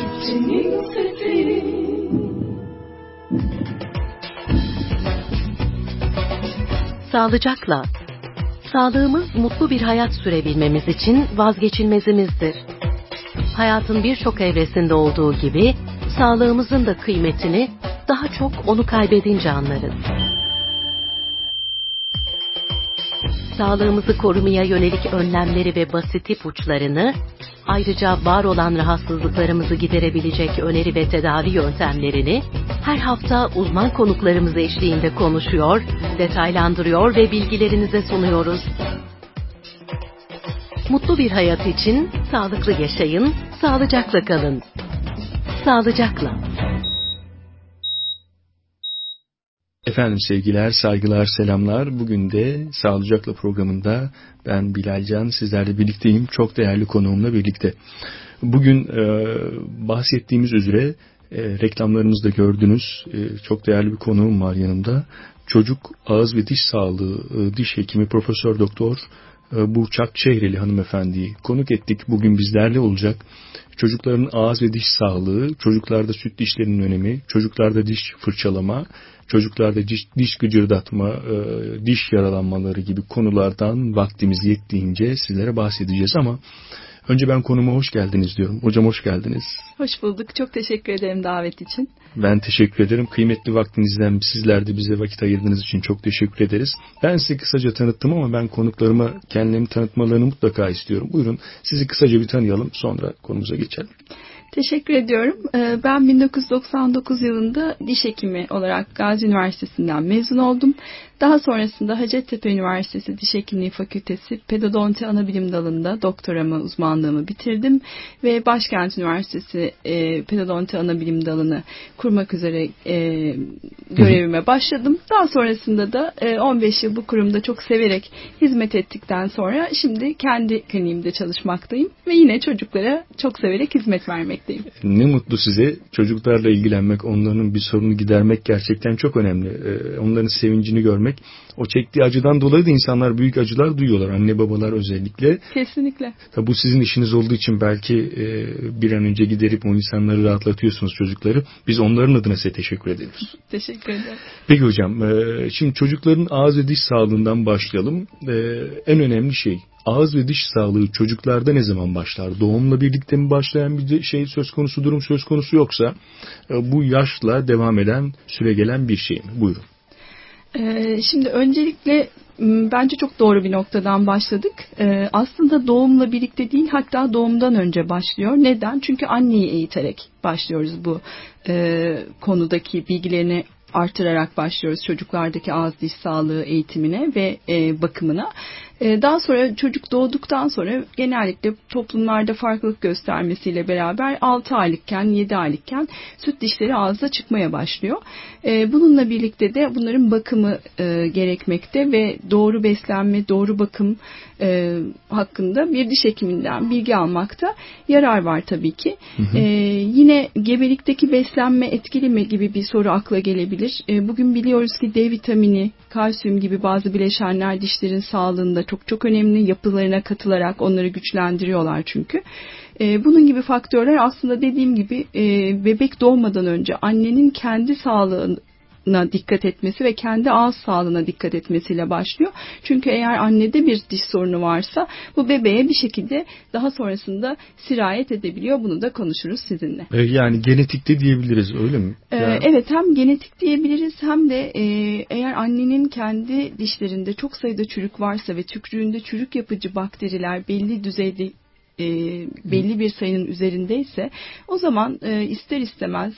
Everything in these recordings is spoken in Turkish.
Çiftçinin sesi. Sağlıcakla. Sağlığımız mutlu bir hayat sürebilmemiz için vazgeçilmezimizdir. Hayatın birçok evresinde olduğu gibi sağlığımızın da kıymetini daha çok onu kaybedince anlarız. Sağlığımızı korumaya yönelik önlemleri ve basit ipuçlarını, ayrıca var olan rahatsızlıklarımızı giderebilecek öneri ve tedavi yöntemlerini her hafta uzman konuklarımız eşliğinde konuşuyor, detaylandırıyor ve bilgilerinize sunuyoruz. Mutlu bir hayat için sağlıklı yaşayın, sağlıcakla kalın. Sağlıcakla. Efendim sevgiler, saygılar, selamlar. Bugün de Sağlıcakla programında ben Bilal Can sizlerle birlikteyim. Çok değerli konuğumla birlikte. Bugün bahsettiğimiz üzere reklamlarımızda gördünüz. Çok değerli bir konuğum var yanımda. Çocuk ağız ve diş sağlığı diş hekimi Profesör Doktor Burçak Çehreli hanımefendiyi konuk ettik. Bugün bizlerle olacak. Çocukların ağız ve diş sağlığı, çocuklarda süt dişlerinin önemi, çocuklarda diş fırçalama, çocuklarda diş gıcırdatma, diş yaralanmaları gibi konulardan vaktimiz yettiğince sizlere bahsedeceğiz ama önce ben konuma hoş geldiniz diyorum. Hocam hoş geldiniz. Hoş bulduk. Çok teşekkür ederim davet için. Ben teşekkür ederim. Kıymetli vaktinizden sizler de bize vakit ayırdığınız için çok teşekkür ederiz. Ben sizi kısaca tanıttım ama ben konuklarıma kendilerini tanıtmalarını mutlaka istiyorum. Buyurun sizi kısaca bir tanıyalım, sonra konumuza geçelim. Teşekkür ediyorum. Ben 1999 yılında diş hekimi olarak Gazi Üniversitesi'nden mezun oldum. Daha sonrasında Hacettepe Üniversitesi Diş Hekimliği Fakültesi Pedodonti Anabilim Dalı'nda doktoramı, uzmanlığımı bitirdim. Ve Başkent Üniversitesi Pedodonti Anabilim Dalı'nı kurmak üzere görevime başladım. Daha sonrasında da 15 yıl bu kurumda çok severek hizmet ettikten sonra şimdi kendi kliniğimde çalışmaktayım. Ve yine çocuklara çok severek hizmet vermekteyim. Ne mutlu size. Çocuklarla ilgilenmek, onların bir sorunu gidermek gerçekten çok önemli. Onların sevincini görmek. O çektiği acıdan dolayı da insanlar büyük acılar duyuyorlar. Anne babalar özellikle. Kesinlikle. Tabi bu sizin işiniz olduğu için belki bir an önce giderip o insanları rahatlatıyorsunuz, çocukları. Biz onların adına size teşekkür ediyoruz. Teşekkür ederim. Peki hocam, şimdi çocukların ağız ve diş sağlığından başlayalım. En önemli şey, ağız ve diş sağlığı çocuklarda ne zaman başlar? Doğumla birlikte mi başlayan bir durum söz konusu yoksa bu yaşla devam eden, süregelen bir şey mi? Buyurun. Şimdi öncelikle bence çok doğru bir noktadan başladık. Aslında doğumla birlikte değil, hatta doğumdan önce başlıyor. Neden? Çünkü anneyi eğiterek başlıyoruz bu konudaki bilgilerini artırarak başlıyoruz çocuklardaki ağız diş sağlığı eğitimine ve bakımına. Daha sonra çocuk doğduktan sonra genellikle toplumlarda farklılık göstermesiyle beraber 6 aylıkken 7 aylıkken süt dişleri ağızda çıkmaya başlıyor. Bununla birlikte de bunların bakımı gerekmekte ve doğru beslenme, doğru bakım hakkında bir diş hekiminden bilgi almakta yarar var tabii ki. Yine gebelikteki beslenme etkili mi gibi bir soru akla gelebilir. Bugün biliyoruz ki D vitamini, kalsiyum gibi bazı bileşenler dişlerin sağlığında çok önemli, yapılarına katılarak onları güçlendiriyorlar çünkü. Bunun gibi faktörler aslında dediğim gibi bebek doğmadan önce annenin kendi sağlığına dikkat etmesi ve kendi ağız sağlığına dikkat etmesiyle başlıyor. Çünkü eğer annede bir diş sorunu varsa bu bebeğe bir şekilde daha sonrasında sirayet edebiliyor. Bunu da konuşuruz sizinle. Yani genetikte diyebiliriz, öyle mi? Yani... Evet, hem genetik diyebiliriz hem de eğer annenin kendi dişlerinde çok sayıda çürük varsa ve tükrüğünde çürük yapıcı bakteriler belli düzeyde belli bir sayının üzerindeyse o zaman ister istemez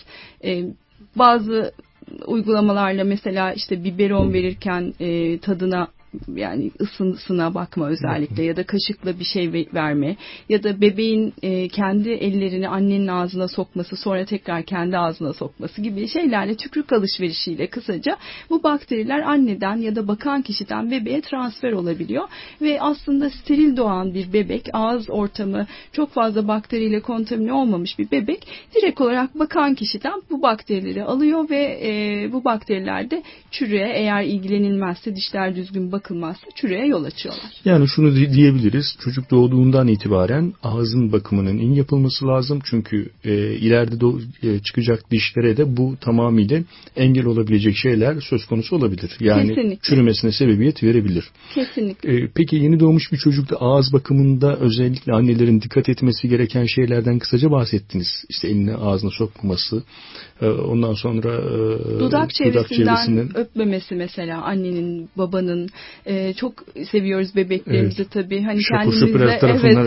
bazı uygulamalarla mesela işte biberon verirken tadına yani ısısına bakma özellikle ya da kaşıkla bir şey verme ya da bebeğin kendi ellerini annenin ağzına sokması sonra tekrar kendi ağzına sokması gibi şeylerle tükrük alışverişiyle kısaca bu bakteriler anneden ya da bakan kişiden bebeğe transfer olabiliyor ve aslında steril doğan bir bebek, ağız ortamı çok fazla bakteriyle kontamine olmamış bir bebek direkt olarak bakan kişiden bu bakterileri alıyor ve bu bakteriler de çürüğe eğer ilgilenilmezse, dişler düzgün bakılmazsa çürüğe yol açıyorlar. Yani şunu diyebiliriz. Çocuk doğduğundan itibaren ağzın bakımının iyi yapılması lazım. Çünkü ileride çıkacak dişlere de bu tamamıyla engel olabilecek şeyler söz konusu olabilir. Yani kesinlikle. Çürümesine sebebiyet verebilir. Kesinlikle. Peki yeni doğmuş bir çocukta ağız bakımında özellikle annelerin dikkat etmesi gereken şeylerden kısaca bahsettiniz. İşte elini ağzına sokmaması, ondan sonra dudak çevresinden öpmemesi mesela annenin, babanın. Çok seviyoruz bebeklerimizi tabii. Hani kendimizle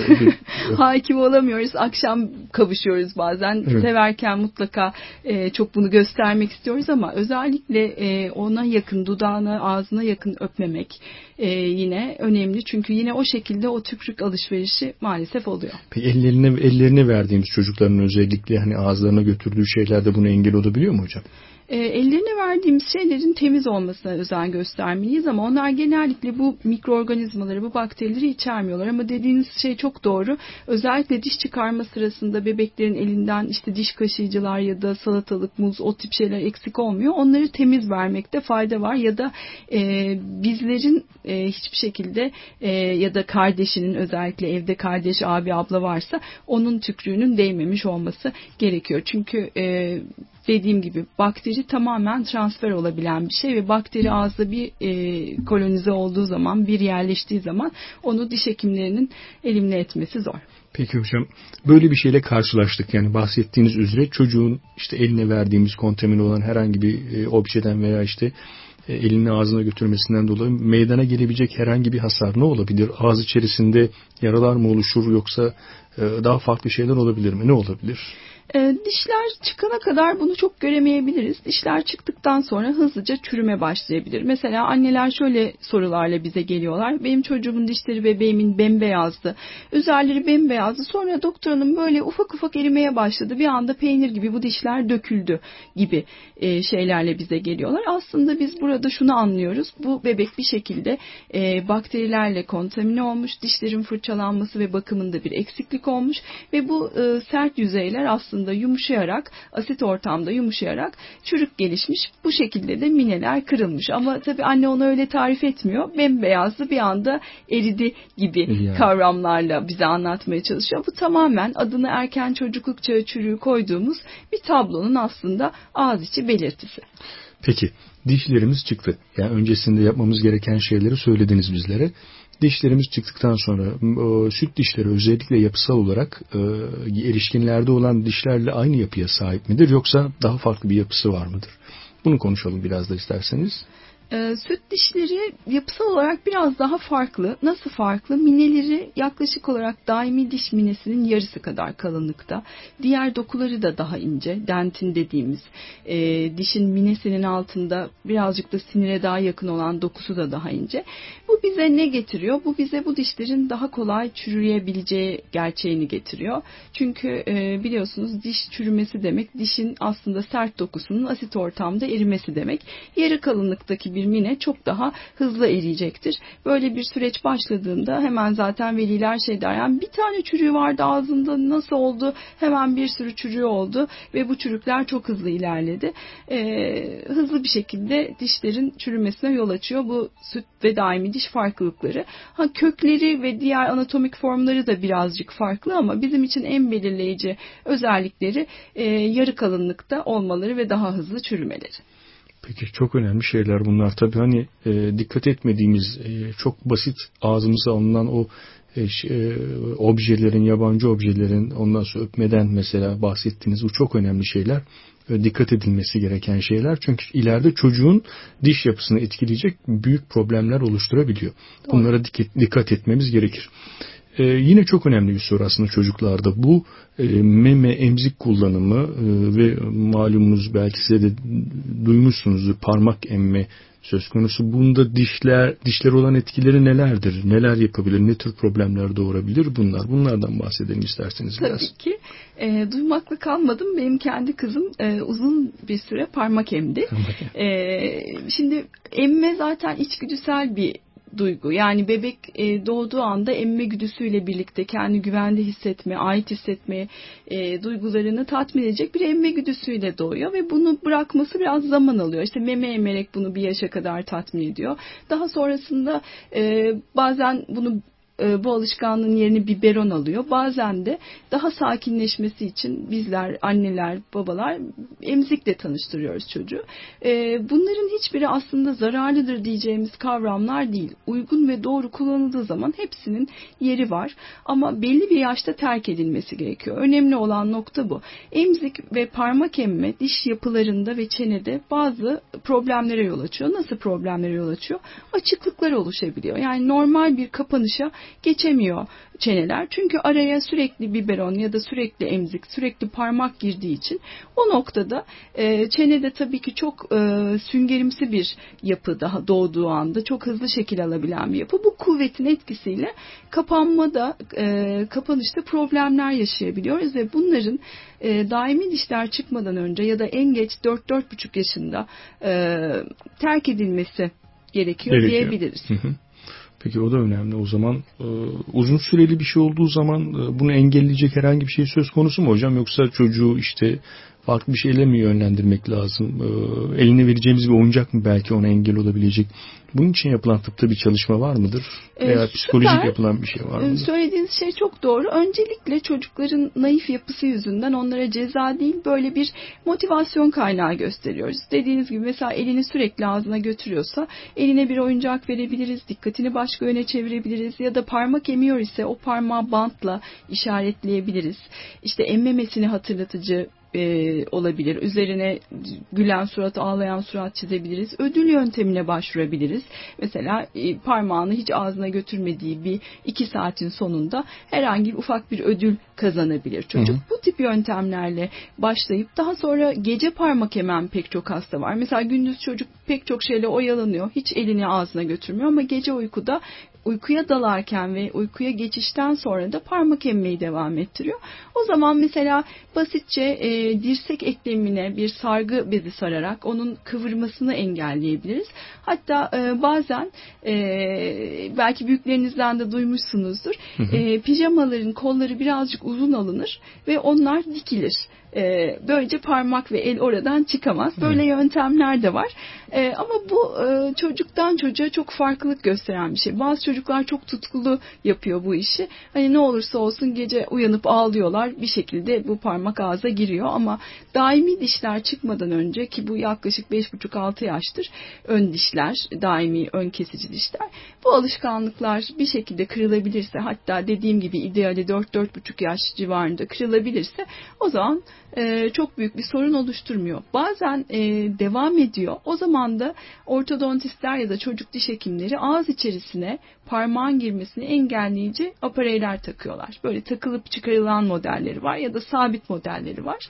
hakim olamıyoruz. Akşam kavuşuyoruz bazen. Evet. Severken mutlaka çok bunu göstermek istiyoruz ama özellikle ona yakın, dudağına, ağzına yakın öpmemek yine önemli. Çünkü yine o şekilde o tükürük alışverişi maalesef oluyor. Peki ellerine verdiğimiz çocukların özellikle hani ağızlarına götürdüğü şeylerde buna engel olabiliyor mu hocam? Ellerine verdiğimiz şeylerin temiz olmasına özen göstermeliyiz ama onlar genellikle bu mikroorganizmaları, bu bakterileri içermiyorlar. Ama dediğiniz şey çok doğru. Özellikle diş çıkarma sırasında bebeklerin elinden işte diş kaşıyıcılar ya da salatalık, muz, o tip şeyler eksik olmuyor. Onları temiz vermekte fayda var ya da bizlerin hiçbir şekilde ya da kardeşinin, özellikle evde kardeş, abi, abla varsa onun tükrüğünün değmemiş olması gerekiyor. Çünkü dediğim gibi bakteri tamamen transfer olabilen bir şey ve bakteri ağızda bir kolonize olduğu zaman, bir yerleştiği zaman onu diş hekimlerinin elimine etmesi zor. Peki hocam, böyle bir şeyle karşılaştık. Yani bahsettiğiniz üzere çocuğun işte eline verdiğimiz kontamine olan herhangi bir objeden veya işte elini ağzına götürmesinden dolayı meydana gelebilecek herhangi bir hasar ne olabilir? Ağız içerisinde yaralar mı oluşur yoksa daha farklı şeyler olabilir mi? Ne olabilir? Dişler çıkana kadar bunu çok göremeyebiliriz. Dişler çıktıktan sonra hızlıca çürüme başlayabilir. Mesela anneler şöyle sorularla bize geliyorlar. Benim çocuğumun dişleri bebeğimin bembeyazdı. Üzerleri bembeyazdı. Sonra doktor hanım böyle ufak ufak erimeye başladı. Bir anda peynir gibi bu dişler döküldü gibi şeylerle bize geliyorlar. Aslında biz burada şunu anlıyoruz. Bu bebek bir şekilde bakterilerle kontamine olmuş. Dişlerin fırçalanması ve bakımında bir eksiklik olmuş. Ve bu sert yüzeyler aslında yumuşayarak, asit ortamda yumuşayarak çürük gelişmiş. Bu şekilde de mineler kırılmış. Ama tabii anne onu öyle tarif etmiyor. Bembeyazlı bir anda eridi gibi kavramlarla bize anlatmaya çalışıyor. Bu tamamen adını erken çocukluk çağı çürüğü koyduğumuz bir tablonun aslında ağız içi belirtisi. Peki, dişlerimiz çıktı. Yani öncesinde yapmamız gereken şeyleri söylediniz bizlere. Dişlerimiz çıktıktan sonra süt dişleri özellikle yapısal olarak erişkinlerde olan dişlerle aynı yapıya sahip midir yoksa daha farklı bir yapısı var mıdır? Bunu konuşalım biraz da isterseniz. Süt dişleri yapısal olarak biraz daha farklı. Nasıl farklı? Mineleri yaklaşık olarak daimi diş minesinin yarısı kadar kalınlıkta. Diğer dokuları da daha ince. Dentin dediğimiz dişin minesinin altında birazcık da sinire daha yakın olan dokusu da daha ince. Bu bize ne getiriyor? Bu bize bu dişlerin daha kolay çürüyebileceği gerçeğini getiriyor. Çünkü biliyorsunuz diş çürümesi demek dişin aslında sert dokusunun asit ortamda erimesi demek. Yarı kalınlıktaki bir mine çok daha hızlı eriyecektir. Böyle bir süreç başladığında hemen zaten veliler şey der, yani bir tane çürüğü vardı ağzında, nasıl oldu? Hemen bir sürü çürüğü oldu ve bu çürükler çok hızlı ilerledi. Hızlı bir şekilde dişlerin çürümesine yol açıyor bu süt ve daimi diş farklılıkları. Kökleri ve diğer anatomik formları da birazcık farklı ama bizim için en belirleyici özellikleri yarı kalınlıkta olmaları ve daha hızlı çürümeleri. Peki, çok önemli şeyler bunlar. Tabii hani dikkat etmediğimiz çok basit ağzımıza alınan o objelerin, yabancı objelerin ondan sonra öpmeden mesela bahsettiğiniz bu çok önemli şeyler. Dikkat edilmesi gereken şeyler. Çünkü ileride çocuğun diş yapısını etkileyecek büyük problemler oluşturabiliyor. Bunlara dikkat etmemiz gerekir. Yine çok önemli bir soru aslında çocuklarda. Bu meme emzik kullanımı ve malumunuz belki size de duymuşsunuzdur, parmak emme söz konusu. Bunda dişler olan etkileri nelerdir? Neler yapabilir? Ne tür problemler doğurabilir bunlar? Bunlardan bahsedelim isterseniz biraz. Tabii ki. Duymakla kalmadım. Benim kendi kızım uzun bir süre parmak emdi. Şimdi emme zaten içgüdüsel bir duygu. Yani bebek doğduğu anda emme güdüsüyle birlikte kendi güvende hissetme, ait hissetme duygularını tatmin edecek bir emme güdüsüyle doğuyor ve bunu bırakması biraz zaman alıyor. İşte meme emerek bunu bir yaşa kadar tatmin ediyor. Daha sonrasında bazen bu alışkanlığın yerini biberon alıyor. Bazen de daha sakinleşmesi için bizler, anneler, babalar emzikle tanıştırıyoruz çocuğu. Bunların hiçbiri aslında zararlıdır diyeceğimiz kavramlar değil. Uygun ve doğru kullanıldığı zaman hepsinin yeri var. Ama belli bir yaşta terk edilmesi gerekiyor. Önemli olan nokta bu. Emzik ve parmak emme diş yapılarında ve çenede bazı problemlere yol açıyor. Nasıl problemlere yol açıyor? Açıklıklar oluşabiliyor. Yani normal bir kapanışa geçemiyor çeneler. Çünkü araya sürekli biberon ya da sürekli emzik, sürekli parmak girdiği için o noktada çenede tabii ki çok süngerimsi bir yapı daha doğduğu anda çok hızlı şekil alabilen bir yapı. Bu kuvvetin etkisiyle kapanışta problemler yaşayabiliyoruz ve bunların daimi dişler çıkmadan önce ya da en geç 4-4,5 yaşında terk edilmesi gerekiyor diyebiliriz. Hı hı. Peki o da önemli. O zaman uzun süreli bir şey olduğu zaman bunu engelleyecek herhangi bir şey söz konusu mu hocam? Yoksa çocuğu işte farklı bir şeyle mi yönlendirmek lazım? Eline vereceğimiz bir oyuncak mı belki ona engel olabilecek? Bunun için yapılan tıpta bir çalışma var mıdır? Veya psikolojik yapılan bir şey var mıdır? Söylediğiniz şey çok doğru. Öncelikle çocukların naif yapısı yüzünden onlara ceza değil böyle bir motivasyon kaynağı gösteriyoruz. Dediğiniz gibi mesela elini sürekli ağzına götürüyorsa eline bir oyuncak verebiliriz, dikkatini başka yöne çevirebiliriz ya da parmak emiyor ise o parmağı bantla işaretleyebiliriz. İşte emmemesini hatırlatıcı olabilir. Üzerine gülen surat, ağlayan surat çizebiliriz. Ödül yöntemine başvurabiliriz. Mesela parmağını hiç ağzına götürmediği bir 2 saatin sonunda herhangi ufak bir ödül kazanabilir çocuk. Hı hı. Bu tip yöntemlerle başlayıp daha sonra gece parmak emen pek çok hasta var. Mesela gündüz çocuk pek çok şeyle oyalanıyor. Hiç elini ağzına götürmüyor ama gece uykuya dalarken ve uykuya geçişten sonra da parmak emmeyi devam ettiriyor. O zaman mesela basitçe dirsek eklemine bir sargı bezi sararak onun kıvırmasını engelleyebiliriz. Hatta bazen belki büyüklerinizden de duymuşsunuzdur. Hı hı. Pijamaların kolları birazcık uzun alınır ve onlar dikilir. Böylece parmak ve el oradan çıkamaz. Böyle yöntemler de var. Ama bu çocuktan çocuğa çok farklılık gösteren bir şey. Bazı çocuklar çok tutkulu yapıyor bu işi. Hani ne olursa olsun gece uyanıp ağlıyorlar. Bir şekilde bu parmak ağza giriyor ama daimi dişler çıkmadan önce ki bu yaklaşık 5,5-6 yaştır. Ön dişler, daimi ön kesici dişler. Bu alışkanlıklar bir şekilde kırılabilirse hatta dediğim gibi ideali 4-4,5 yaş civarında kırılabilirse o zaman çok büyük bir sorun oluşturmuyor. Bazen devam ediyor. O zaman da ortodontistler ya da çocuk diş hekimleri ağız içerisine parmağın girmesini engelleyici apareyler takıyorlar. Böyle takılıp çıkarılan modelleri var ya da sabit modelleri var.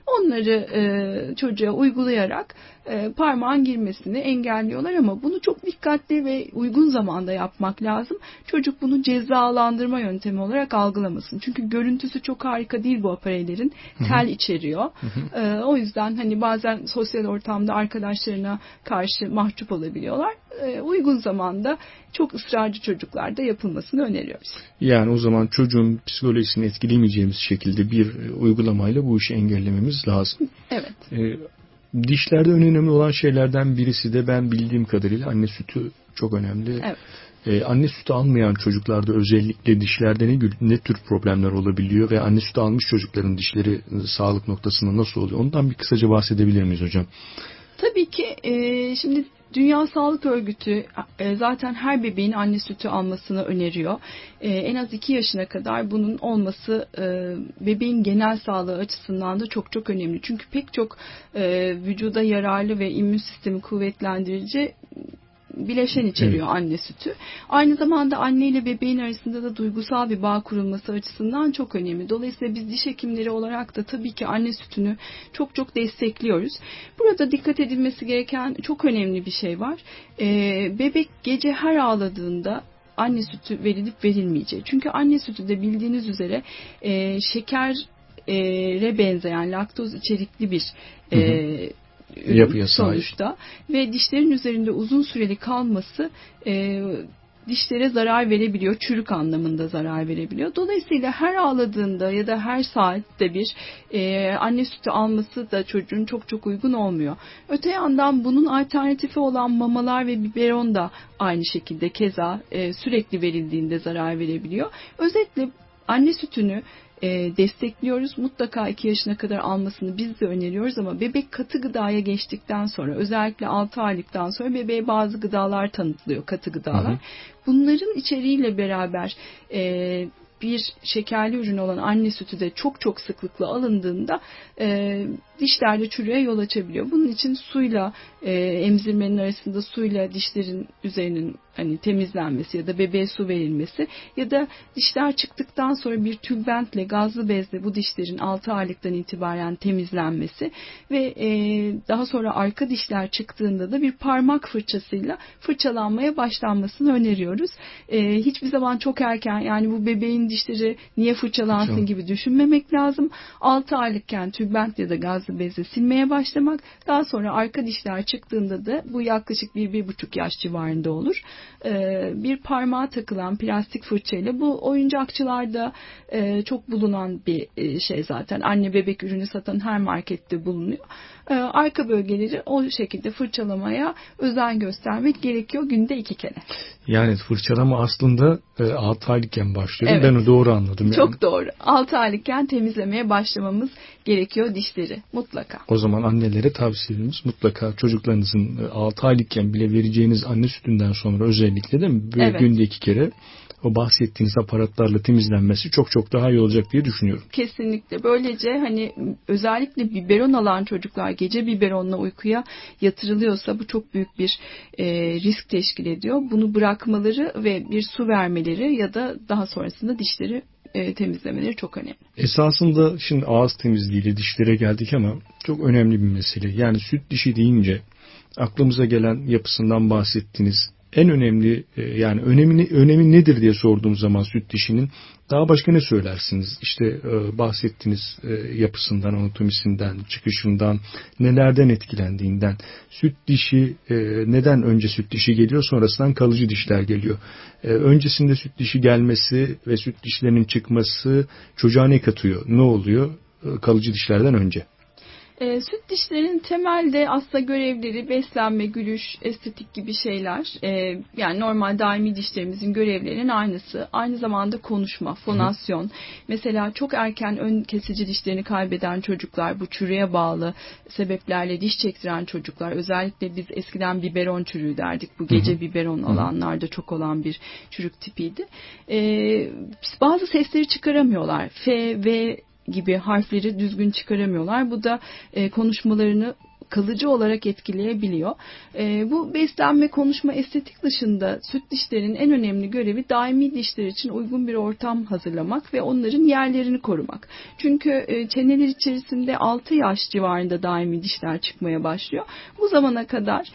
Onları çocuğa uygulayarak parmağın girmesini engelliyorlar ama bunu çok dikkatli ve uygun zamanda yapmak lazım. Çocuk bunu cezalandırma yöntemi olarak algılamasın. Çünkü görüntüsü çok harika değil bu apareylerin. Tel içeriyor. O yüzden hani bazen sosyal ortamda arkadaşlarına karşı mahcup olabiliyorlar. Uygun zamanda çok ısrarcı çocuklarda yapılmasını öneriyoruz. Yani o zaman çocuğun psikolojisini etkileyemeyeceğimiz şekilde bir uygulamayla bu işi engellememiz lazım. Evet. Dişlerde önemli olan şeylerden birisi de ben bildiğim kadarıyla anne sütü çok önemli. Evet. Anne sütü almayan çocuklarda özellikle dişlerde ne tür problemler olabiliyor ve anne sütü almış çocukların dişleri sağlık noktasında nasıl oluyor? Ondan bir kısaca bahsedebilir miyiz hocam? Tabii ki şimdi Dünya Sağlık Örgütü zaten her bebeğin anne sütü almasını öneriyor. En az 2 yaşına kadar bunun olması bebeğin genel sağlığı açısından da çok çok önemli. Çünkü pek çok vücuda yararlı ve immün sistemi kuvvetlendirici bileşen içeriyor anne sütü. Aynı zamanda anne ile bebeğin arasında da duygusal bir bağ kurulması açısından çok önemli. Dolayısıyla biz diş hekimleri olarak da tabii ki anne sütünü çok çok destekliyoruz. Burada dikkat edilmesi gereken çok önemli bir şey var. Bebek gece her ağladığında anne sütü verilip verilmeyeceği. Çünkü anne sütü de bildiğiniz üzere şekere benzeyen laktoz içerikli bir ürün sonuçta ve dişlerin üzerinde uzun süreli kalması dişlere zarar verebiliyor, çürük anlamında zarar verebiliyor. Dolayısıyla her ağladığında ya da her saatte bir anne sütü alması da çocuğun çok uygun olmuyor. Öte yandan bunun alternatifi olan mamalar ve biberon da aynı şekilde keza sürekli verildiğinde zarar verebiliyor. Özetle anne sütünü destekliyoruz. Mutlaka 2 yaşına kadar almasını biz de öneriyoruz ama bebek katı gıdaya geçtikten sonra, özellikle 6 aylıktan sonra bebeğe bazı gıdalar tanıtılıyor, katı gıdalar. Hı hı. Bunların içeriğiyle beraber bir şekerli ürün olan anne sütü de çok sıklıkla alındığında dişlerde çürüğe yol açabiliyor. Bunun için suyla emzirmenin arasında suyla dişlerin üzerinin hani temizlenmesi ya da bebeğe su verilmesi ya da dişler çıktıktan sonra bir tülbentle, gazlı bezle bu dişlerin 6 aylıktan itibaren temizlenmesi ve daha sonra arka dişler çıktığında da bir parmak fırçasıyla fırçalanmaya başlanmasını öneriyoruz. Hiçbir zaman çok erken, yani bu bebeğin dişleri niye fırçalansın gibi düşünmemek lazım. 6 aylıkken tülbent ya da gazlı bezle silmeye başlamak, daha sonra arka dişler çıktığında da bu yaklaşık 1-1,5 yaş civarında olur. Bir parmağa takılan plastik fırçayla, bu oyuncakçılarda çok bulunan bir şey zaten. Anne bebek ürünü satan her markette bulunuyor. Arka bölgeleri o şekilde fırçalamaya özen göstermek gerekiyor günde 2 kere. Yani fırçalama aslında 6 aylıkken başlıyor. Evet. Ben doğru anladım. Yani. Çok doğru. 6 aylıkken temizlemeye başlamamız gerekiyor dişleri mutlaka. O zaman annelere tavsiyemiz mutlaka çocuklarınızın 6 aylıkken bile vereceğiniz anne sütünden sonra özellikle de evet. Günde 2 kere o bahsettiğiniz aparatlarla temizlenmesi çok daha iyi olacak diye düşünüyorum. Kesinlikle. Böylece hani özellikle biberon alan çocuklar gece biberonla uykuya yatırılıyorsa bu çok büyük bir risk teşkil ediyor. Bunu bırakmaları ve bir su vermeleri ya da daha sonrasında dişleri temizlemeleri çok önemli. Esasında şimdi ağız temizliğiyle dişlere geldik ama çok önemli bir mesele. Yani süt dişi deyince aklımıza gelen yapısından bahsettiniz. En önemli yani önemi nedir diye sorduğum zaman süt dişinin daha başka ne söylersiniz? İşte bahsettiğiniz yapısından, anatomisinden, çıkışından, nelerden etkilendiğinden. Süt dişi neden önce süt dişi geliyor, sonrasından kalıcı dişler geliyor. Öncesinde süt dişi gelmesi ve süt dişlerinin çıkması çocuğa ne katıyor? Ne oluyor kalıcı dişlerden önce? Süt dişlerin temelde aslında görevleri beslenme, gülüş, estetik gibi şeyler. Yani normal daimi dişlerimizin görevlerinin aynısı. Aynı zamanda konuşma, fonasyon. Mesela çok erken ön kesici dişlerini kaybeden çocuklar, bu çürüğe bağlı sebeplerle diş çektiren çocuklar, özellikle biz eskiden biberon çürüğü derdik. Bu gece biberon alanlarda çok olan bir çürük tipiydi. Bazı sesleri çıkaramıyorlar. F, V gibi harfleri düzgün çıkaramıyorlar. Bu da konuşmalarını kalıcı olarak etkileyebiliyor. Bu beslenme, konuşma, estetik dışında süt dişlerin en önemli görevi daimi dişler için uygun bir ortam hazırlamak ve onların yerlerini korumak. Çünkü çeneler içerisinde 6 yaş civarında daimi dişler çıkmaya başlıyor. Bu zamana kadar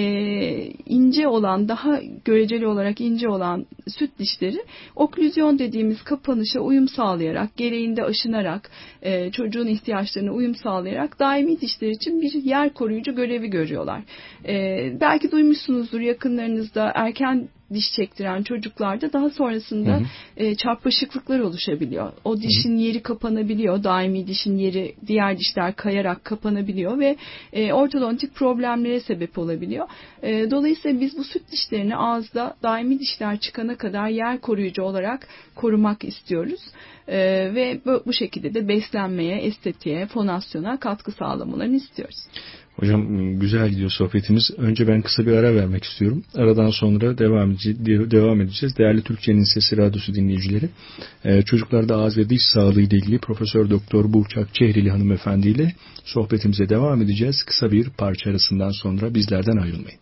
ince olan, daha göreceli olarak ince olan süt dişleri oklüzyon dediğimiz kapanışa uyum sağlayarak, gereğinde aşınarak, çocuğun ihtiyaçlarına uyum sağlayarak daimi dişler için bir yer koruyucu görevi görüyorlar. Belki duymuşsunuzdur, yakınlarınızda erken diş çektiren çocuklarda daha sonrasında çarpışıklıklar oluşabiliyor. O dişin yeri kapanabiliyor. Daimi dişin yeri diğer dişler kayarak kapanabiliyor ve ortodontik problemlere sebep olabiliyor. Dolayısıyla biz bu süt dişlerini ağızda daimi dişler çıkana kadar yer koruyucu olarak korumak istiyoruz. Ve bu şekilde de beslenmeye, estetiğe, fonasyona katkı sağlamalarını istiyoruz. Hocam güzel gidiyor sohbetimiz. Önce ben kısa bir ara vermek istiyorum. Aradan sonra devam edeceğiz. Değerli Türkçenin Sesi Radyosu dinleyicileri, çocuklarda ağız ve diş sağlığı ile ilgili Profesör Doktor Burçak Çehrili hanımefendi ile sohbetimize devam edeceğiz. Kısa bir parça arasından sonra bizlerden ayrılmayın.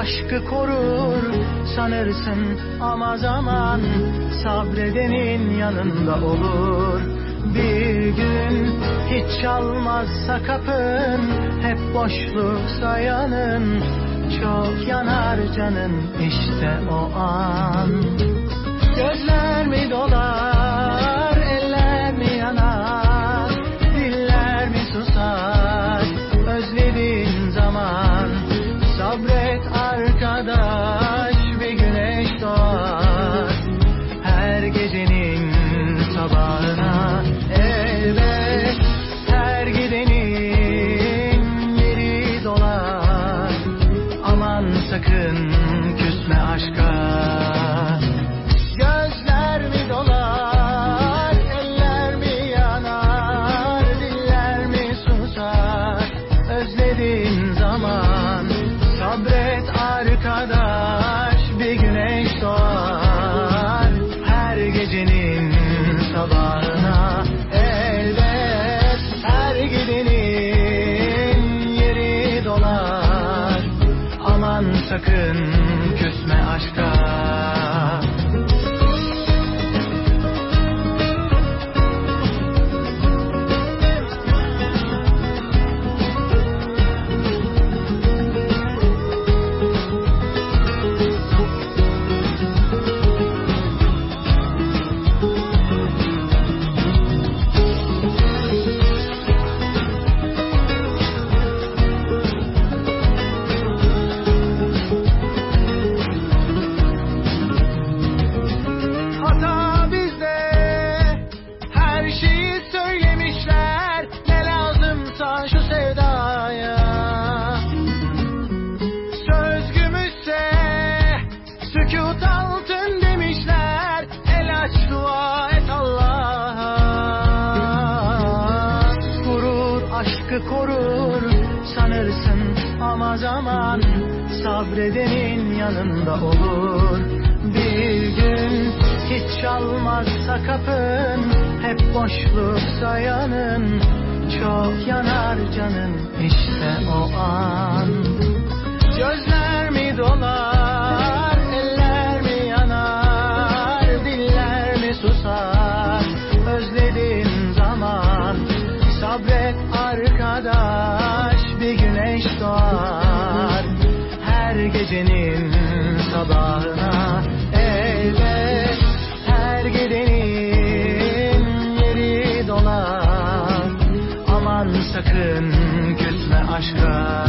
aşkı korur sanırsın ama zaman sabredenin yanında olur. Bir gün hiç çalmazsa kapın, hep boşluksa yanın, çok yanar canın işte o an. Gözler mi dolar, eller mi yanar, diller mi susar özlediğin zaman. Sabret arkadaş, bir güneş doğar her gecenin sabahına. Elbet her gidenin yeri dolar, aman sakın küsme aşka. Gözler mi dolar, eller mi yanar, diller mi susar özlediğin zaman. Sabret arkadaş, bir güneş doğar her gecenin sabahına. Elbet her gidenin yeri dolar, aman sakın küsme aşka. Hata bizde, her şeyi söylemişler, ne lazımsa şu sevdaya. Söz gümüşse sükût altın demişler, el aç dua et Allah'a. Gurur aşkı korur sanırsın ama zaman sabredenin yanında olur. Bir gün hiç çalmazsa kapın, hep boşluksa yanın, çok yanar canın işte o an. Gözler mi dolar, eller mi yanar, diller mi susar özlediğin zaman. Sabret arkadaş, bir güneş doğar her gecenin sabahına. Elbet her gidenin yeri dolar, aman sakın küsme aşka.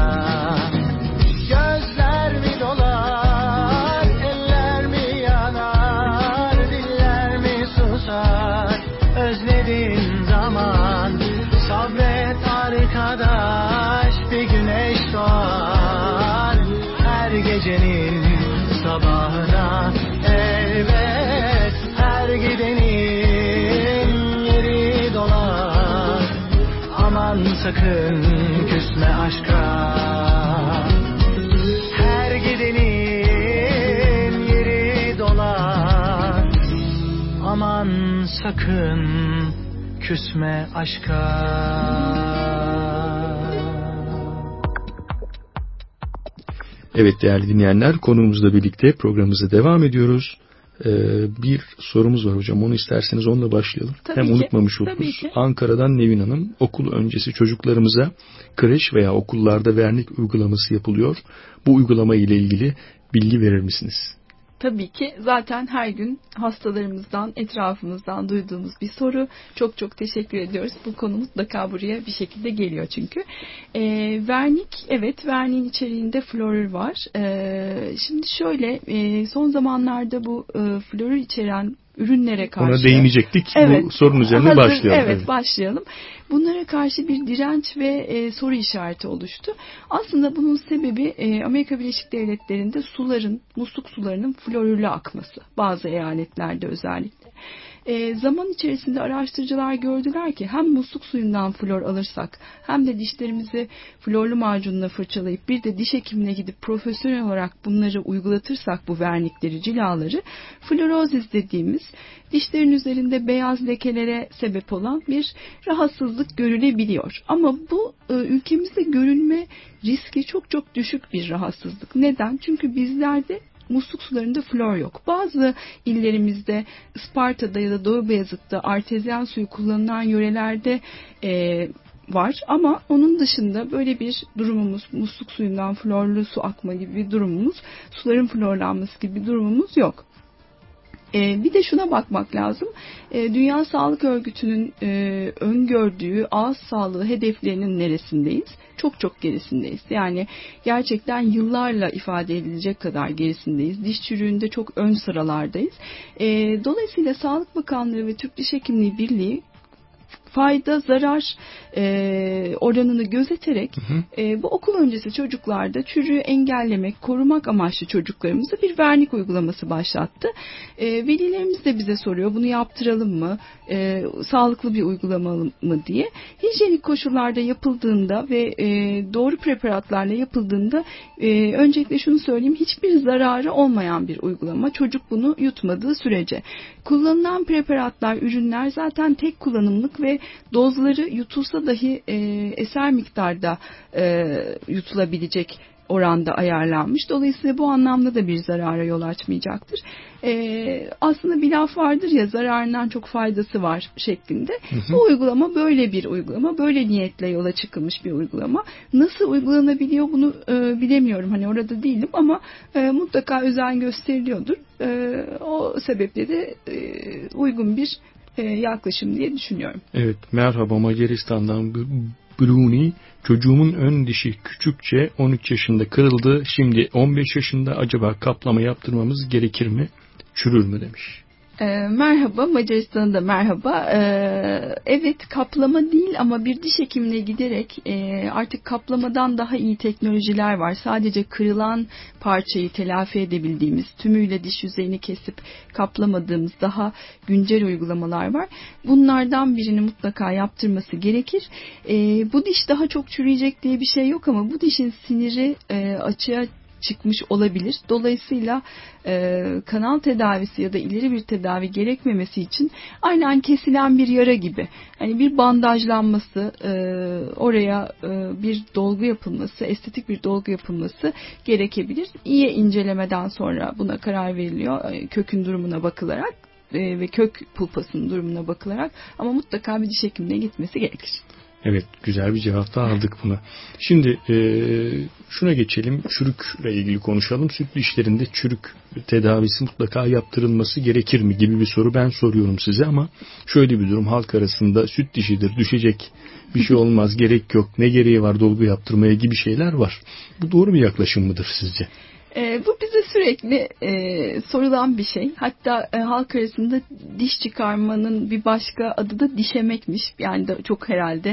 Gözler mi dolar, eller mi yanar, diller mi susar özlediğin zaman. Sabret arkadaş, bir güneş doğar her gecenin sabahına. Elbet her gidenin yeri dolar, aman sakın küsme aşka. Her gidenin yeri dolar, aman sakın küsme aşka. Evet değerli dinleyenler, konuğumuzla birlikte programımıza devam ediyoruz. Bir sorumuz var hocam, onu isterseniz onunla başlayalım. Tabii Hem ki, unutmamış tabii oluruz. ki. Ankara'dan Nevin Hanım, okul öncesi çocuklarımıza kreş veya okullarda vernik uygulaması yapılıyor. Bu uygulama ile ilgili bilgi verir misiniz? Tabii ki, zaten her gün hastalarımızdan, etrafımızdan duyduğumuz bir soru. Çok çok teşekkür ediyoruz. Bu konu mutlaka buraya bir şekilde geliyor çünkü. Vernik, evet, verniğin içeriğinde florür var. Şimdi şöyle, son zamanlarda bu florür içeren ürünlere karşı... Ona değinecektik. Evet, bu sorun üzerine hazır, başlayalım. Evet, başlayalım. Bunlara karşı bir direnç ve soru işareti oluştu. Aslında bunun sebebi Amerika Birleşik Devletleri'nde suların, musluk sularının florürle akması. Bazı eyaletlerde özellikle. Zaman içerisinde araştırıcılar gördüler ki hem musluk suyundan flor alırsak hem de dişlerimizi florlu macunla fırçalayıp bir de diş hekimine gidip profesyonel olarak bunları uygulatırsak bu vernikleri, cilaları, florozis dediğimiz dişlerin üzerinde beyaz lekelere sebep olan bir rahatsızlık görülebiliyor. Ama bu ülkemizde görülme riski çok çok düşük bir rahatsızlık. Neden? Çünkü bizlerde musluk sularında flor yok. Bazı illerimizde, Isparta'da ya da Doğu Beyazıt'ta artezyen suyu kullanılan yörelerde var. Ama onun dışında böyle bir durumumuz, musluk suyundan florlu su akma gibi bir durumumuz, suların florlanması gibi bir durumumuz yok. Bir de şuna bakmak lazım. Dünya Sağlık Örgütü'nün öngördüğü ağız sağlığı hedeflerinin neresindeyiz? Çok çok gerisindeyiz. Yani gerçekten yıllarla ifade edilecek kadar gerisindeyiz. Diş çürüğünde çok ön sıralardayız. Dolayısıyla Sağlık Bakanlığı ve Türk Diş Hekimliği Birliği fayda zarar oranını gözeterek bu okul öncesi çocuklarda çürüğü engellemek, korumak amaçlı çocuklarımıza bir vernik uygulaması başlattı. Velilerimiz de bize soruyor, bunu yaptıralım mı, sağlıklı bir uygulama mı diye. Hijyenik koşullarda yapıldığında ve doğru preparatlarla yapıldığında öncelikle şunu söyleyeyim, hiçbir zararı olmayan bir uygulama, çocuk bunu yutmadığı sürece. Kullanılan preparatlar, ürünler zaten tek kullanımlık ve dozları yutulsa dahi eser miktarda yutulabilecek oranda ayarlanmış. Dolayısıyla bu anlamda da bir zarara yol açmayacaktır. Aslında bir laf vardır ya, zararından çok faydası var şeklinde. Bu uygulama böyle bir uygulama. Böyle niyetle yola çıkılmış bir uygulama. Nasıl uygulanabiliyor bunu bilemiyorum. Hani orada değilim ama mutlaka özen gösteriliyordur. O sebeple de uygun bir yaklaşım diye düşünüyorum. Evet, merhaba, Macaristan'dan Bruni. Çocuğumun ön dişi küçükçe 13 yaşında kırıldı. Şimdi 15 yaşında, acaba kaplama yaptırmamız gerekir mi? Çürür mü demiş. Merhaba, Macaristan'da merhaba. Evet, kaplama değil ama bir diş hekimine giderek artık kaplamadan daha iyi teknolojiler var. Sadece kırılan parçayı telafi edebildiğimiz, tümüyle diş yüzeyini kesip kaplamadığımız daha güncel uygulamalar var. Bunlardan birini mutlaka yaptırması gerekir. Bu diş daha çok çürüyecek diye bir şey yok ama bu dişin siniri açığa çıkmış olabilir. Dolayısıyla kanal tedavisi ya da ileri bir tedavi gerekmemesi için aynen kesilen bir yara gibi, hani bir bandajlanması, oraya bir dolgu yapılması, estetik bir dolgu yapılması gerekebilir. İyi incelemeden sonra buna karar veriliyor. Kökün durumuna bakılarak ve kök pulpasının durumuna bakılarak, ama mutlaka bir diş hekimine gitmesi gerekir. Evet, güzel bir cevap da aldık buna. Şimdi şuna geçelim, çürükle ilgili konuşalım. Süt dişlerinde çürük tedavisi mutlaka yaptırılması gerekir mi gibi bir soru ben soruyorum size, ama şöyle bir durum, halk arasında süt dişidir, düşecek, bir şey olmaz, gerek yok, ne gereği var dolgu yaptırmaya gibi şeyler var. Bu doğru bir yaklaşım mıdır sizce? Bu bize sürekli sorulan bir şey. Hatta halk arasında diş çıkarmanın bir başka adı da dişemekmiş. Yani da çok herhalde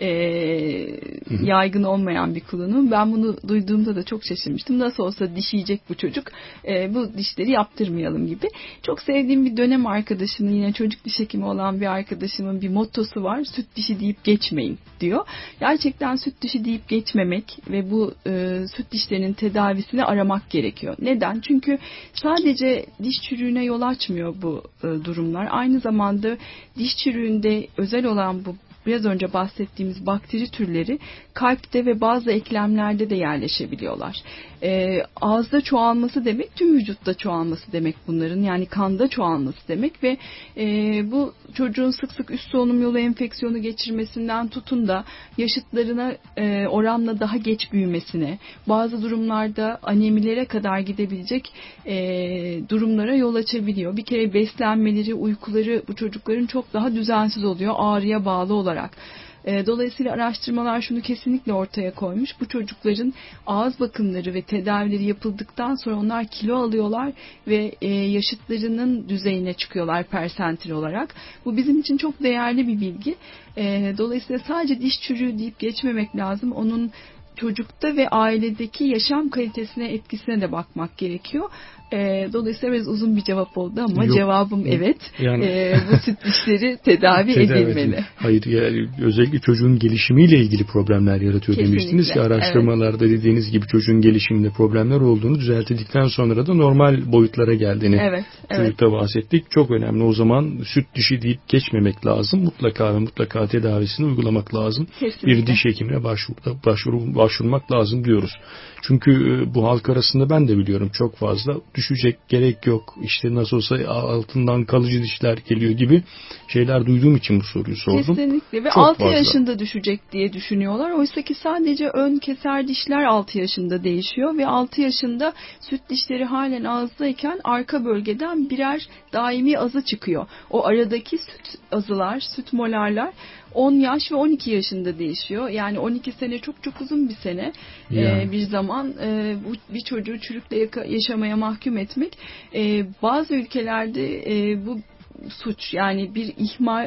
yaygın olmayan bir kullanım. Ben bunu duyduğumda da çok şaşırmıştım. Nasıl olsa diş yiyecek bu çocuk, bu dişleri yaptırmayalım gibi. Çok sevdiğim bir dönem arkadaşımın, yine çocuk diş hekimi olan bir arkadaşımın bir mottosu var. Süt dişi deyip geçmeyin diyor. Gerçekten süt dişi deyip geçmemek ve bu süt dişlerinin tedavisini aramak gerekiyor. Neden? Çünkü sadece diş çürüğüne yol açmıyor bu durumlar. Aynı zamanda diş çürüğünde özel olan bu biraz önce bahsettiğimiz bakteri türleri kalpte ve bazı eklemlerde de yerleşebiliyorlar. Ağızda çoğalması demek, tüm vücutta çoğalması demek bunların. Yani kanda çoğalması demek ve bu çocuğun sık sık üst solunum yolu enfeksiyonu geçirmesinden tutun da yaşıtlarına oranla daha geç büyümesine, bazı durumlarda anemilere kadar gidebilecek durumlara yol açabiliyor. Bir kere beslenmeleri, uykuları bu çocukların çok daha düzensiz oluyor, ağrıya bağlı olarak. Dolayısıyla araştırmalar şunu kesinlikle ortaya koymuş. Bu çocukların ağız bakımları ve tedavileri yapıldıktan sonra onlar kilo alıyorlar ve yaşıtlarının düzeyine çıkıyorlar persentil olarak. Bu bizim için çok değerli bir bilgi. Dolayısıyla sadece diş çürüğü deyip geçmemek lazım. Onun çocukta ve ailedeki yaşam kalitesine, etkisine de bakmak gerekiyor. Dolayısıyla biraz uzun bir cevap oldu ama Yok, cevabım evet. Yani, bu süt dişleri tedavi edilmeli. Hayır, yani özellikle çocuğun gelişimiyle ilgili problemler yaratıyor. Kesinlikle. Demiştiniz ki araştırmalarda dediğiniz gibi çocuğun gelişiminde problemler olduğunu, düzeltildikten sonra da normal boyutlara geldiğini çocukta bahsettik. Çok önemli. O zaman süt dişi deyip geçmemek lazım. Mutlaka ve mutlaka tedavisini uygulamak lazım. Kesinlikle. Bir diş hekimine başvurmak lazım diyoruz. Çünkü bu halk arasında ben de biliyorum çok fazla düşecek, gerek yok, İşte nasıl olsa altından kalıcı dişler geliyor gibi şeyler duyduğum için bu soruyu sordum. Kesinlikle ve çok 6 fazla. yaşında düşecek diye düşünüyorlar. Oysa ki sadece ön keser dişler 6 yaşında değişiyor ve 6 yaşında süt dişleri halen ağızdayken arka bölgeden birer daimi azı çıkıyor. O aradaki süt azılar, süt molarlar 10 yaş ve 12 yaşında değişiyor. Yani 12 sene çok çok uzun bir sene. Bir zaman bir çocuğu çürükle yaşamaya mahkum etmek. Bazı ülkelerde bu suç, yani bir ihmal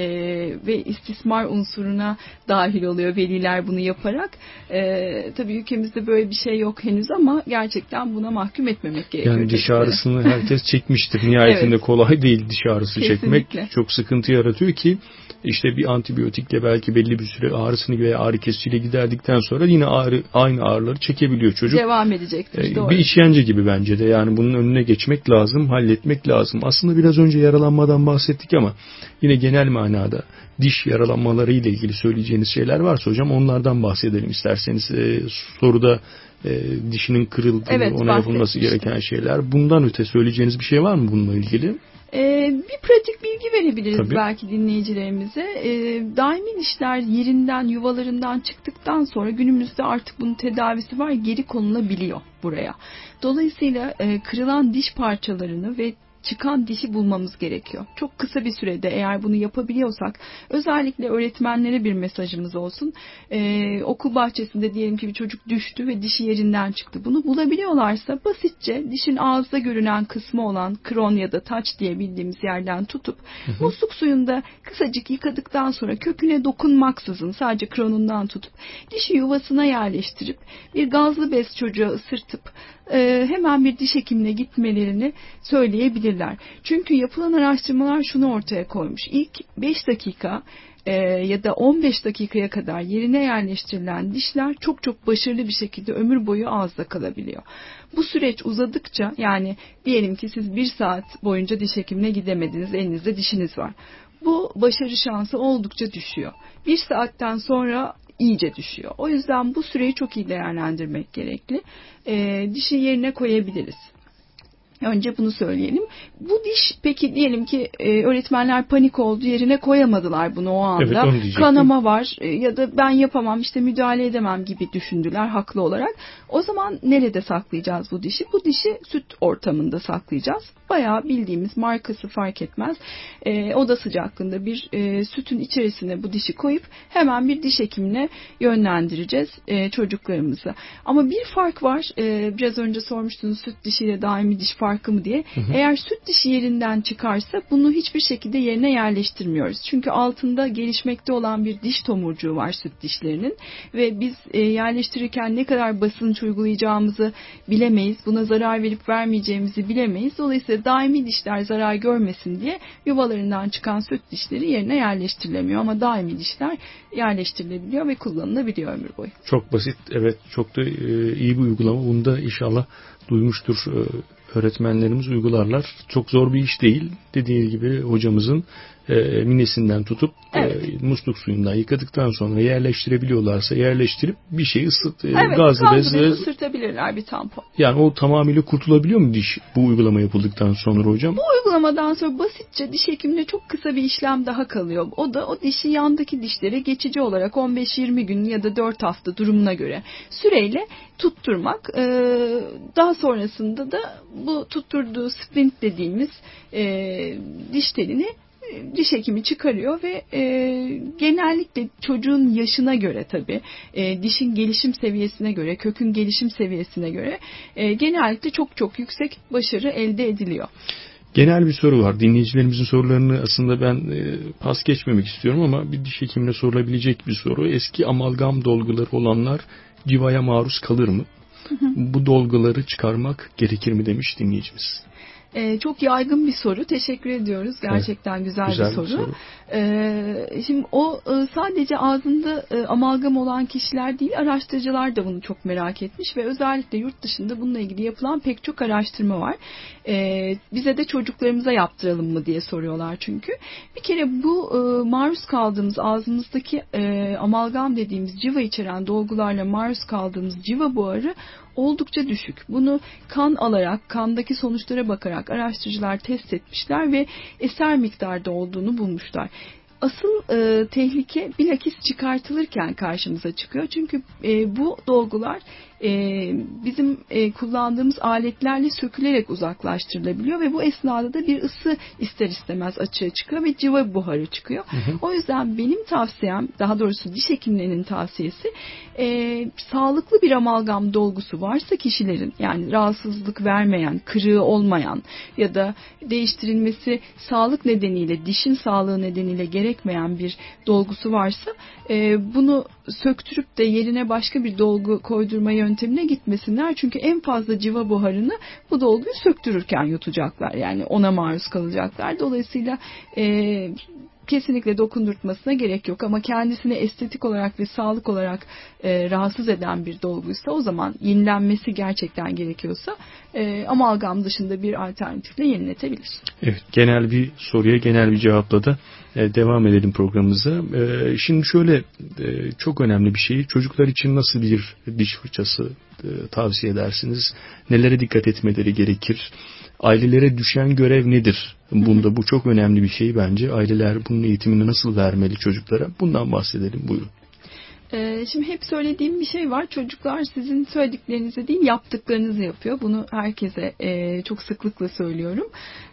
ve istismar unsuruna dahil oluyor veliler bunu yaparak. Tabii ülkemizde böyle bir şey yok henüz ama gerçekten buna mahkum etmemek gerekiyor. Yani diş ağrısını herkes çekmiştir. Nihayetinde kolay değil diş ağrısı çekmek. Çok sıkıntı yaratıyor ki işte bir antibiyotikle belki belli bir süre ağrısını veya ağrı kesiciyle giderdikten sonra yine aynı ağrıları çekebiliyor çocuk. Devam edecektir. Doğru. Bir işkence gibi bence de. Yani bunun önüne geçmek lazım, halletmek lazım. Aslında biraz önce yaralanmadan bahsettik ama yine genel manada diş yaralanmaları ile ilgili söyleyeceğiniz şeyler varsa hocam onlardan bahsedelim isterseniz. Soruda dişinin kırıldığını, ona yapılması gereken şeyler. Bundan öte söyleyeceğiniz bir şey var mı bununla ilgili? Bir pratik bilgi verebiliriz Tabii. belki dinleyicilerimize. Daimi dişler yerinden, yuvalarından çıktıktan sonra günümüzde artık bunun tedavisi var, geri konulabiliyor buraya. Dolayısıyla kırılan diş parçalarını ve çıkan dişi bulmamız gerekiyor. Çok kısa bir sürede eğer bunu yapabiliyorsak, özellikle öğretmenlere bir mesajımız olsun. Okul bahçesinde diyelim ki bir çocuk düştü ve dişi yerinden çıktı. Bunu bulabiliyorlarsa basitçe dişin ağızda görünen kısmı olan kron ya da taç diye bildiğimiz yerden tutup musluk suyunda kısacık yıkadıktan sonra köküne dokunmaksızın sadece kronundan tutup dişi yuvasına yerleştirip bir gazlı bez çocuğa ısırtıp hemen bir diş hekimine gitmelerini söyleyebilirler. Çünkü yapılan araştırmalar şunu ortaya koymuş. İlk 5 dakika ya da 15 dakikaya kadar yerine yerleştirilen dişler çok çok başarılı bir şekilde ömür boyu ağızda kalabiliyor. Bu süreç uzadıkça, yani diyelim ki siz 1 saat boyunca diş hekimine gidemediniz, elinizde dişiniz var. Bu başarı şansı oldukça düşüyor. 1 saatten sonra iyice düşüyor. O yüzden bu süreyi çok iyi değerlendirmek gerekli. Dişi yerine koyabiliriz. Önce bunu söyleyelim. Bu diş peki diyelim ki öğretmenler panik oldu, yerine koyamadılar bunu o anda. Evet, kanama var ya da ben yapamam, işte müdahale edemem gibi düşündüler haklı olarak. O zaman nerede saklayacağız bu dişi? Bu dişi süt ortamında saklayacağız. Bayağı bildiğimiz, markası fark etmez. Oda sıcaklığında bir sütün içerisine bu dişi koyup hemen bir diş hekimine yönlendireceğiz çocuklarımızı. Ama bir fark var. Biraz önce sormuştunuz süt dişiyle daimi diş farkı mı diye. Eğer süt dişi yerinden çıkarsa bunu hiçbir şekilde yerine yerleştirmiyoruz. Çünkü altında gelişmekte olan bir diş tomurcuğu var süt dişlerinin ve biz yerleştirirken ne kadar basınç uygulayacağımızı bilemeyiz. Buna zarar verip vermeyeceğimizi bilemeyiz. Dolayısıyla daimi dişler zarar görmesin diye yuvalarından çıkan süt dişleri yerine yerleştirilemiyor. Ama daimi dişler yerleştirilebiliyor ve kullanılabiliyor ömür boyu. Çok basit, evet, çok da iyi bir uygulama. Bunu da inşallah duymuştur öğretmenlerimiz, uygularlar. Çok zor bir iş değil. Dediği gibi hocamızın minesinden tutup musluk suyundan yıkadıktan sonra yerleştirebiliyorlarsa yerleştirip bir şey gazlı bezle ısırtabilirler, bir tampon. Yani o tamamıyla kurtulabiliyor mu diş bu uygulama yapıldıktan sonra hocam? Bu uygulamadan sonra basitçe diş hekimine çok kısa bir işlem daha kalıyor. O da o dişi yandaki dişlere geçici olarak 15-20 gün ya da 4 hafta durumuna göre süreyle tutturmak. Daha sonrasında da bu tutturduğu splint dediğimiz diş telini diş hekimi çıkarıyor ve genellikle çocuğun yaşına göre tabii dişin gelişim seviyesine göre, kökün gelişim seviyesine göre genellikle çok çok yüksek başarı elde ediliyor. Genel bir soru var. Dinleyicilerimizin sorularını aslında ben pas geçmemek istiyorum ama bir diş hekimine sorulabilecek bir soru. Eski amalgam dolguları olanlar civaya maruz kalır mı? Bu dolguları çıkarmak gerekir mi demiş dinleyicimiz. Çok yaygın bir soru. Teşekkür ediyoruz. Gerçekten evet, güzel bir soru. Şimdi o sadece ağzında amalgam olan kişiler değil, araştırıcılar da bunu çok merak etmiş ve özellikle yurt dışında bununla ilgili yapılan pek çok araştırma var. Bize de çocuklarımıza yaptıralım mı diye soruyorlar çünkü. Bir kere bu maruz kaldığımız ağzımızdaki amalgam dediğimiz civa içeren dolgularla maruz kaldığımız civa buharı oldukça düşük. Bunu kan alarak, kandaki sonuçlara bakarak araştırıcılar test etmişler ve eser miktarda olduğunu bulmuşlar. Asıl tehlike bilakis çıkartılırken karşımıza çıkıyor. Çünkü bu dolgular bizim kullandığımız aletlerle sökülerek uzaklaştırılabiliyor ve bu esnada da bir ısı ister istemez açığa çıkıyor ve civa buharı çıkıyor. O yüzden benim tavsiyem, daha doğrusu diş hekimlerinin tavsiyesi, sağlıklı bir amalgam dolgusu varsa kişilerin, yani rahatsızlık vermeyen, kırığı olmayan ya da değiştirilmesi sağlık nedeniyle, dişin sağlığı nedeniyle gerekmeyen bir dolgusu varsa bunu söktürüp de yerine başka bir dolgu koydurma yöntemine gitmesinler. Çünkü en fazla civa buharını bu dolguyu söktürürken yutacaklar. Yani ona maruz kalacaklar. Dolayısıyla kesinlikle dokundurtmasına gerek yok. Ama kendisini estetik olarak ve sağlık olarak rahatsız eden bir dolguysa, o zaman yenilenmesi gerçekten gerekiyorsa amalgam dışında bir alternatifle yeniletebilir. Evet, genel bir soruya genel bir cevapla da devam edelim programımıza. Şimdi şöyle çok önemli bir şey. Çocuklar için nasıl bir diş fırçası tavsiye edersiniz? Nelere dikkat etmeleri gerekir? Ailelere düşen görev nedir? Bunda bu çok önemli bir şey bence. Aileler bunun eğitimini nasıl vermeli çocuklara? Bundan bahsedelim. Buyurun. Şimdi hep söylediğim bir şey var. Çocuklar sizin söylediklerinizi değil, yaptıklarınızı yapıyor. Bunu herkese çok sıklıkla söylüyorum.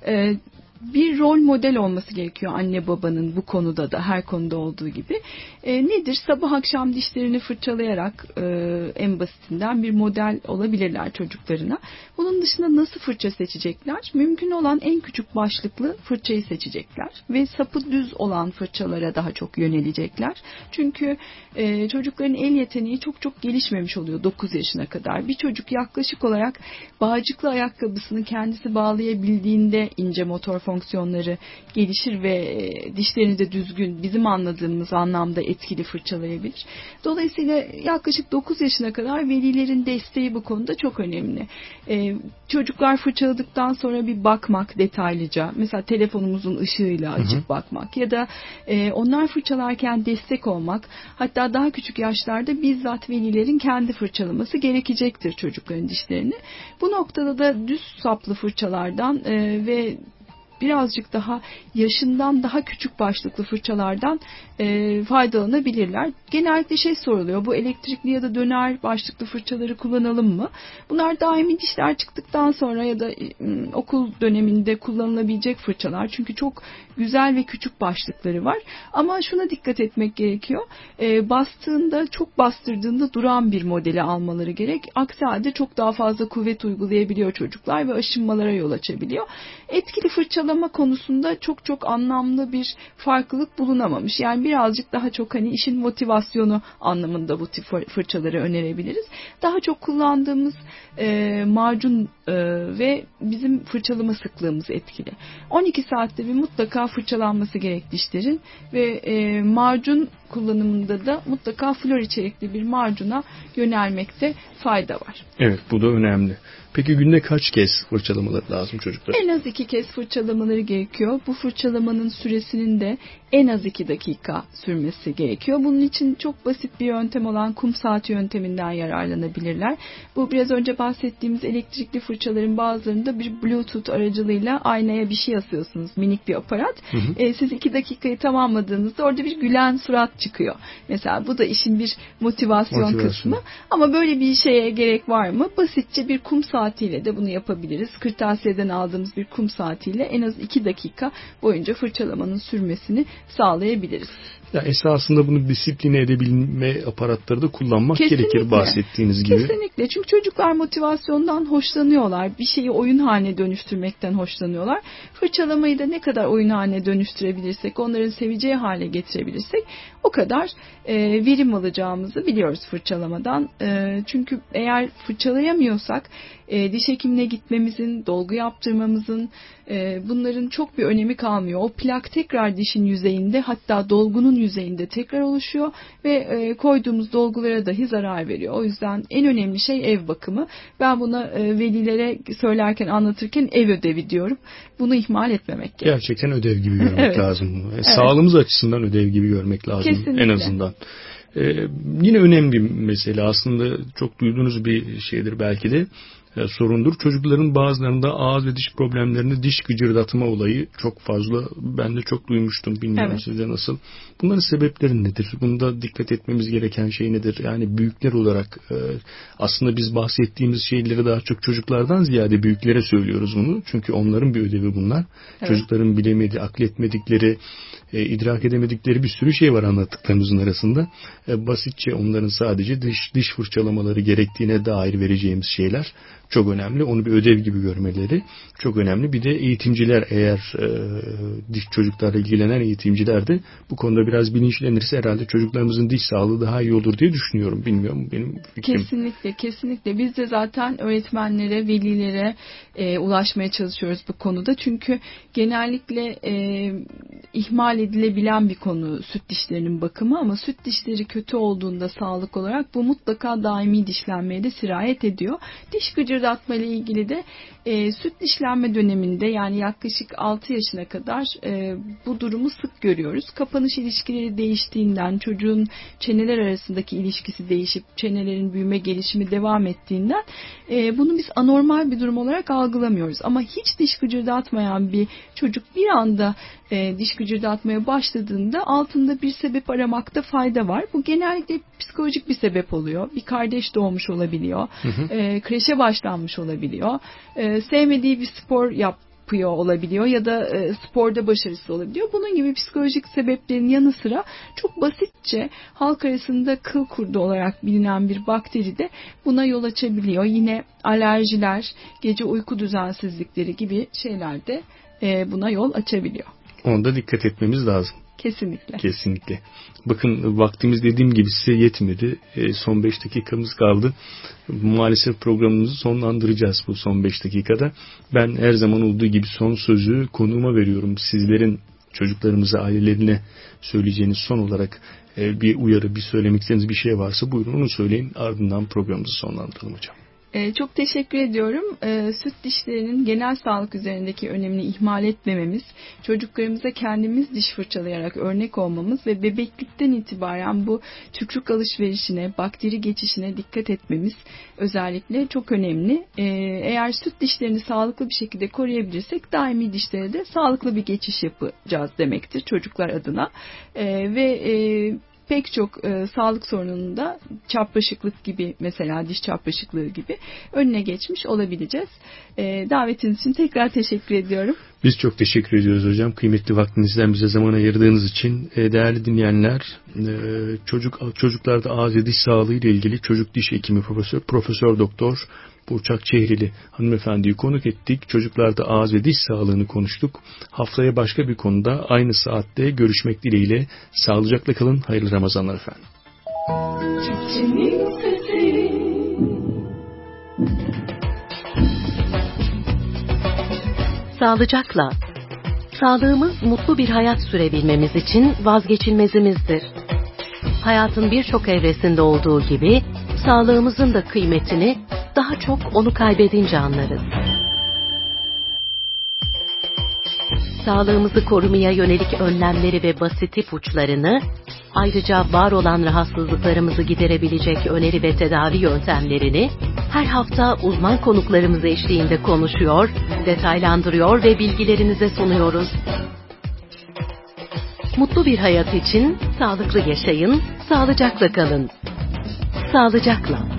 Bir rol model olması gerekiyor anne babanın, bu konuda da, her konuda olduğu gibi. Nedir? Sabah akşam dişlerini fırçalayarak en basitinden bir model olabilirler çocuklarına. Bunun dışında nasıl fırça seçecekler? Mümkün olan en küçük başlıklı fırçayı seçecekler ve sapı düz olan fırçalara daha çok yönelecekler. Çünkü çocukların el yeteneği çok çok gelişmemiş oluyor 9 yaşına kadar. Bir çocuk yaklaşık olarak bağcıklı ayakkabısını kendisi bağlayabildiğinde ince motor fonksiyonları gelişir ve dişlerini de düzgün, bizim anladığımız anlamda etkili fırçalayabilir. Dolayısıyla yaklaşık 9 yaşına kadar velilerin desteği bu konuda çok önemli. Çocuklar fırçaladıktan sonra bir bakmak detaylıca, mesela telefonumuzun ışığıyla açıp bakmak ya da onlar fırçalarken destek olmak, hatta daha küçük yaşlarda bizzat velilerin kendi fırçalaması gerekecektir çocukların dişlerini. Bu noktada da düz saplı fırçalardan ve birazcık daha yaşından daha küçük başlıklı fırçalardan faydalanabilirler. Genellikle soruluyor, bu elektrikli ya da döner başlıklı fırçaları kullanalım mı? Bunlar daimi dişler çıktıktan sonra ya da okul döneminde kullanılabilecek fırçalar. Çünkü çok güzel ve küçük başlıkları var. Ama şuna dikkat etmek gerekiyor. Bastığında, çok bastırdığında duran bir modeli almaları gerek. Aksi halde çok daha fazla kuvvet uygulayabiliyor çocuklar ve aşınmalara yol açabiliyor. Etkili fırçalama konusunda çok çok anlamlı bir farklılık bulunamamış. Yani birazcık daha çok işin motivasyonu anlamında bu tip fırçaları önerebiliriz. Daha çok kullandığımız macun ve bizim fırçalama sıklığımız etkili. 12 saatte bir mutlaka fırçalanması gerek dişlerin ve macun kullanımında da mutlaka flor içerikli bir macuna yönelmekte fayda var. Evet, bu da önemli. Peki günde kaç kez fırçalamaları lazım çocuklar? En az 2 kez fırçalamaları gerekiyor. Bu fırçalamanın süresinin de en az 2 dakika sürmesi gerekiyor. Bunun için çok basit bir yöntem olan kum saati yönteminden yararlanabilirler. Bu biraz önce bahsettiğimiz elektrikli fırçaların bazılarında bir Bluetooth aracılığıyla aynaya bir şey asıyorsunuz. Minik bir aparat. Siz 2 dakikayı tamamladığınızda orada bir gülen surat çıkıyor. Mesela bu da işin bir motivasyon kısmı. Ama böyle bir şeye gerek var mı? Basitçe bir kum saatiyle de bunu yapabiliriz. Kırtasiyeden aldığımız bir kum saatiyle en az 2 dakika boyunca fırçalamanın sürmesini sağlayabiliriz. Ya esasında bunu disipline edebilme aparatları da kullanmak gerekir bahsettiğiniz gibi. Kesinlikle. Çünkü çocuklar motivasyondan hoşlanıyorlar. hoşlanıyorlar. Bir şeyi oyun haline dönüştürmekten hoşlanıyorlar. Fırçalamayı da ne kadar oyun haline dönüştürebilirsek, onların seveceği hale getirebilirsek o kadar verim alacağımızı biliyoruz fırçalamadan. Çünkü eğer fırçalayamıyorsak diş hekimine gitmemizin, dolgu yaptırmamızın, bunların çok bir önemi kalmıyor. O plak tekrar dişin yüzeyinde, hatta dolgunun yüzeyinde tekrar oluşuyor ve koyduğumuz dolgulara dahi zarar veriyor. O yüzden en önemli şey ev bakımı. Ben buna velilere söylerken, anlatırken ev ödevi diyorum. Bunu ihmal etmemek gerekiyor. Gerçekten ödev gibi görmek Evet. lazım. Evet. Sağlığımız açısından ödev gibi görmek lazım. Kesinlikle. En azından. Yine önemli bir mesele, aslında çok duyduğunuz bir şeydir belki de, sorundur. Çocukların bazılarında ağız ve diş problemlerini, diş gıcırdatma olayı çok fazla. Ben de çok duymuştum. Bilmiyorum Evet. sizde nasıl. Bunların sebepleri nedir? Bunda dikkat etmemiz gereken şey nedir? Yani büyükler olarak aslında biz bahsettiğimiz şeyleri daha çok çocuklardan ziyade büyüklere söylüyoruz bunu. Çünkü onların bir ödevi bunlar. Evet. Çocukların bilemediği, akletmedikleri, idrak edemedikleri bir sürü şey var anlattıklarımızın arasında. Basitçe onların sadece diş fırçalamaları gerektiğine dair vereceğimiz şeyler çok önemli. Onu bir ödev gibi görmeleri çok önemli. Bir de eğitimciler, eğer diş çocuklarla ilgilenen eğitimciler de bu konuda biraz bilinçlenirse herhalde çocuklarımızın diş sağlığı daha iyi olur diye düşünüyorum. Bilmiyorum, benim fikrim. Kesinlikle. Biz de zaten öğretmenlere, velilere ulaşmaya çalışıyoruz bu konuda. Çünkü genellikle ihmal edilebilen bir konu süt dişlerinin bakımı, ama süt dişleri kötü olduğunda sağlık olarak bu mutlaka daimi dişlenmeye de sirayet ediyor. Diş gıcırdatma ile ilgili de süt dişlenme döneminde, yani yaklaşık 6 yaşına kadar bu durumu sık görüyoruz. Kapanış ilişkileri değiştiğinden, çocuğun çeneler arasındaki ilişkisi değişip çenelerin büyüme gelişimi devam ettiğinden bunu biz anormal bir durum olarak algılamıyoruz. Ama hiç diş gıcırdatmayan bir çocuk bir anda diş gıcırdatmaya başladığında altında bir sebep aramakta fayda var. Bu genellikle psikolojik bir sebep oluyor. Bir kardeş doğmuş olabiliyor. Kreşe başlanmış olabiliyor. Sevmediği bir spor yapıyor olabiliyor ya da sporda başarısız olabiliyor. Bunun gibi psikolojik sebeplerin yanı sıra çok basitçe halk arasında kıl kurdu olarak bilinen bir bakteri de buna yol açabiliyor. Yine alerjiler, gece uyku düzensizlikleri gibi şeyler de buna yol açabiliyor. Onda dikkat etmemiz lazım. Kesinlikle. Bakın, vaktimiz dediğim gibi size yetmedi. Son 5 dakikamız kaldı. Maalesef programımızı sonlandıracağız bu son 5 dakikada. Ben her zaman olduğu gibi son sözü konuğuma veriyorum. Sizlerin çocuklarımıza, ailelerine söyleyeceğiniz son olarak bir uyarı, bir söylemek istediğiniz bir şey varsa buyurun onu söyleyin. Ardından programımızı sonlandıralım hocam. Çok teşekkür ediyorum. Süt dişlerinin genel sağlık üzerindeki önemini ihmal etmememiz, çocuklarımıza kendimiz diş fırçalayarak örnek olmamız ve bebeklikten itibaren bu tükürük alışverişine, bakteri geçişine dikkat etmemiz özellikle çok önemli. Eğer süt dişlerini sağlıklı bir şekilde koruyabilirsek daimi dişlere de sağlıklı bir geçiş yapacağız demektir çocuklar adına. Pek çok sağlık sorununun da çapraşıklık gibi, mesela diş çapraşıklığı gibi önüne geçmiş olabileceğiz. Davetiniz için tekrar teşekkür ediyorum. Biz çok teşekkür ediyoruz hocam. Kıymetli vaktinizden bize zaman ayırdığınız için. Değerli dinleyenler, çocuklarda ağız ve diş sağlığı ile ilgili çocuk diş hekimi Profesör Doktor Burçak Çehrili hanımefendiyi konuk ettik. Çocuklarda ağız ve diş sağlığını konuştuk. Haftaya başka bir konuda aynı saatte görüşmek dileğiyle. Sağlıcakla kalın. Hayırlı Ramazanlar efendim. Çiçeğin sesi. Sağlıcakla. Sağlığımız mutlu bir hayat sürebilmemiz için vazgeçilmezimizdir. Hayatın birçok evresinde olduğu gibi sağlığımızın da kıymetini daha çok onu kaybedince anlarız. Sağlığımızı korumaya yönelik önlemleri ve basit ipuçlarını, ayrıca var olan rahatsızlıklarımızı giderebilecek öneri ve tedavi yöntemlerini her hafta uzman konuklarımız eşliğinde konuşuyor, detaylandırıyor ve bilgilerinize sunuyoruz. Mutlu bir hayat için sağlıklı yaşayın, sağlıcakla kalın. Sağlıcakla.